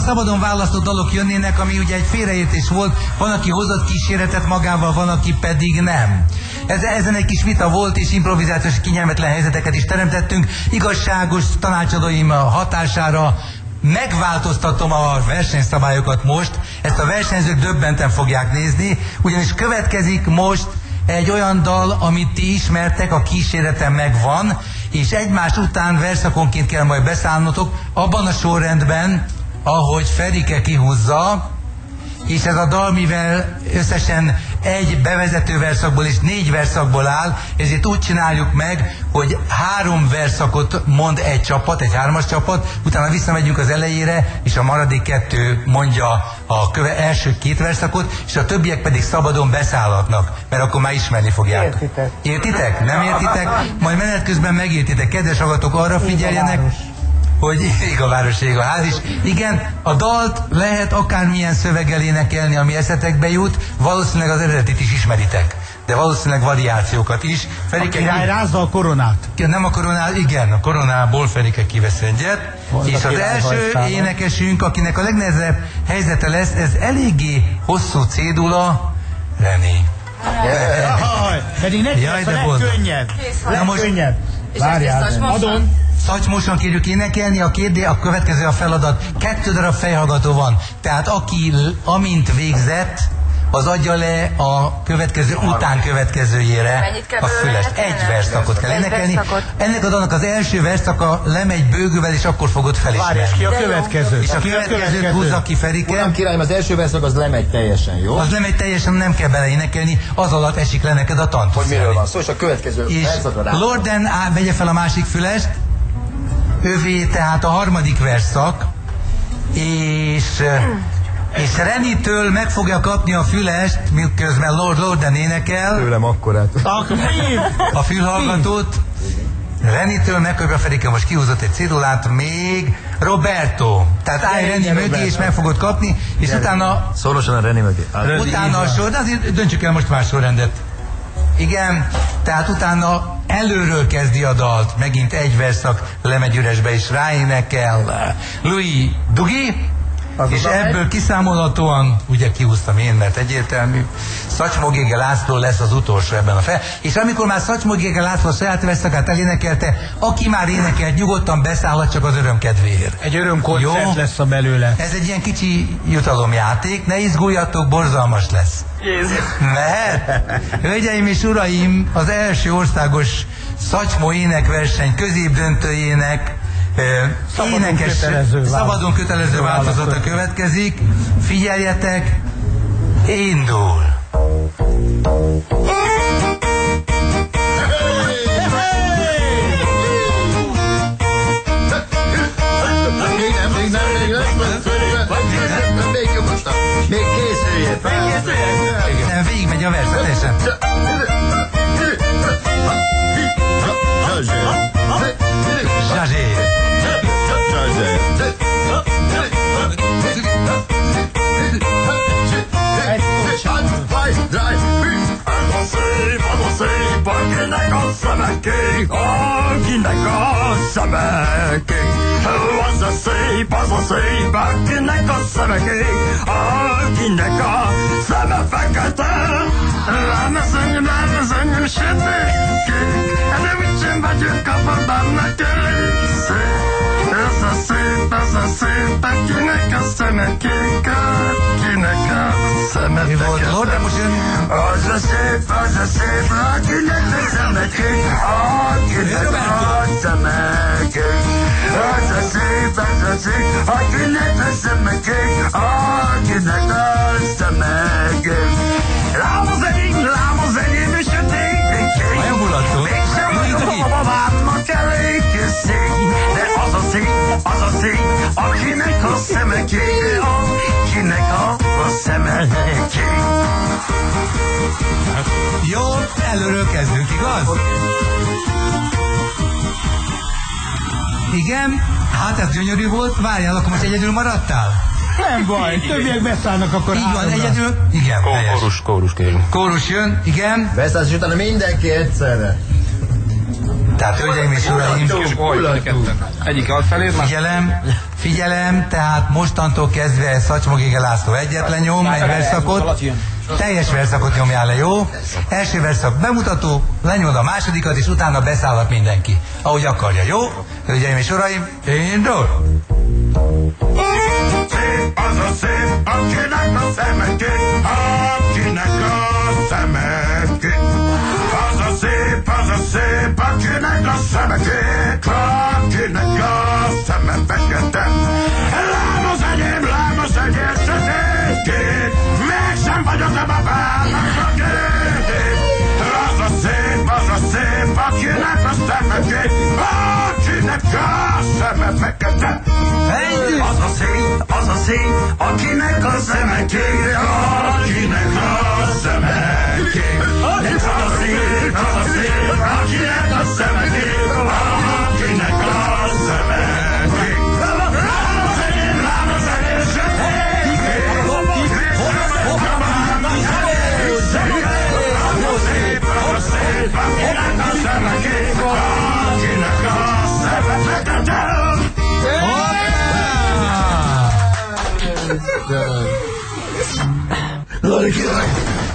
szabadon választott dalok jönnének, ami ugye egy félreértés volt, van, aki hozott kíséretet magával, van, aki pedig nem. Ezen egy kis vita volt, és improvizációs kényelmetlen helyzeteket is teremtettünk. Igazságos tanácsadóim hatására megváltoztatom a versenyszabályokat most, ezt a versenyzők döbbenten fogják nézni, ugyanis következik most egy olyan dal, amit ti ismertek, a kíséretem megvan, és egymás után verszakonként kell majd beszállnotok, abban a sorrendben, ahogy Ferike kihúzza, és ez a dal, mivel összesen egy bevezető verszakból és 4 verszakból áll, ezért úgy csináljuk meg, hogy 3 verszakot mond egy csapat, egy 3-as csapat, utána visszamegyünk az elejére, és a maradék 2 mondja a első 2 verszakot, és a többiek pedig szabadon beszállhatnak, mert akkor már ismerni fogják. Értitek? Értitek? Nem értitek? Majd menet közben megértitek. Kedves hallgatók, arra figyeljenek, hogy ég a város, ég a ház is. Igen, a dalt lehet akármilyen szöveggel énekelni, ami eszetekbe jut, valószínűleg az eredetit is ismeritek, de valószínűleg variációkat is. Ferike rázza a koronát. Nem a koronát, igen, a koronából Ferike kivesz egyet. És az első énekesünk, akinek a legnehezebb helyzete lesz, ez eléggé hosszú cédula, René. Pedig neki lesz a legkönnyebb. Legkönnyebb. Várjál, adom. Szacsmosan kérjük énekelni, a következő a feladat. 2 darab fejhallgató van. Tehát aki amint végzett, az adja le a következő után következőjére a fülest. 1 verszakot kell énekelni. Ennek a dalnak az első verszaka lemegy bőgővel, és akkor fogod felismerni. Várj, és ki a következő? És a következőt húzza ki Ferike. Uram királyom, az első verszak az lemegy teljesen, jó? Az lemegy teljesen, nem kell beleénekelni, az alatt esik le neked a tantusz. Hogy miről van szó, és a következő verszakra rá. Lorden vegye fel a másik fülest, övé tehát a 3. verszak, és Renitől meg fogja kapni a fülest, miközben Lorden énekel. Tőlem akkorát. A fülhallgatót. Renitől megkapja Ferike, most kihúzott egy cédulát, még Roberto. Tehát állj Reni mögé, és meg fogod kapni, és utána... Szorosan a Reni mögé. Utána a sor, de azért döntsük el most más sorrendet. Igen, tehát utána előről kezdi a dalt, megint 1 verszak lemegy üresbe, és ráénekel Louis Dugi, és ebből kiszámolhatóan, ugye kihúztam én, mert egyértelmű, Szacsmó Gége László lesz az utolsó ebben a fel. És amikor már Szacsmó Gége László saját verszakát elénekelte, aki már énekelt, nyugodtan beszállhat, csak az öröm kedvéért. Egy örömkoncert lesz a belőle. Ez egy ilyen kicsi jutalomjáték, ne izguljatok, borzalmas lesz. Mehet? Hölgyeim és uraim, az első országos Szacsmó énekverseny középdöntőjének szabadon kötelező változata következik. Figyeljetek, indul! Még készüljél! Nem, végigmegy a vers, teljesen. Zsazsér. Akinek a szemekék, akinek a szemekék. Az a szép, akinek a szemekék, akinek a szeme fekete. Lámezönyöm, sötétkék, de úgysem vagyok a babámnak elég. Az a szép, akinek a szemekék, akinek a szeme fekete. Az a szép, akinek a szemekék, akinek a szemekék. Az a szép, akinek a szemekék, akinek a szemekék. Lámos enyém és a ténykék. Mégsem a babámnak elég szék, de az a szép, akinek a szemekék, akinek a szemekék. Jó, előről kezdünk, igaz? Igen, hát ez gyönyörű volt, várjál, akkor most egyedül maradtál? Nem baj, többiek beszállnak akkor. Így van, egyedül? Igen, Kórus kérünk. Kórus jön, igen. Beszállsz, és utána mindenki egyszerre. Tehát, hölgyeim és uraim, Egyik alfelé, figyelem, tehát mostantól kezdve Szacsmogége László egyetlen nyom, egy verszakot, teljes verszakot nyomjál le, jó? Első verszak bemutató, lenyomod a másodikat, és utána beszállhat mindenki, ahogy akarja, jó? Hölgyeim és uraim, indul! Az a szép, akinek a szemekét, akinek a szemekét. Az a szép, akinek a szemekét, akinek a szeme fekete. Lám az enyém sötétkét, mégsem vagyok a babának a gép. Az a szép, akinek a szemekét, akinek a szeme fekete. Az a szép, akinek a szemekét, akinek a szemekét. Az a szép, akinek a szemekét, akinek a szemekét. Lám az enyém sötétkét, az a szép, akinek a szemekét, akinek a szeme fekete. Lori,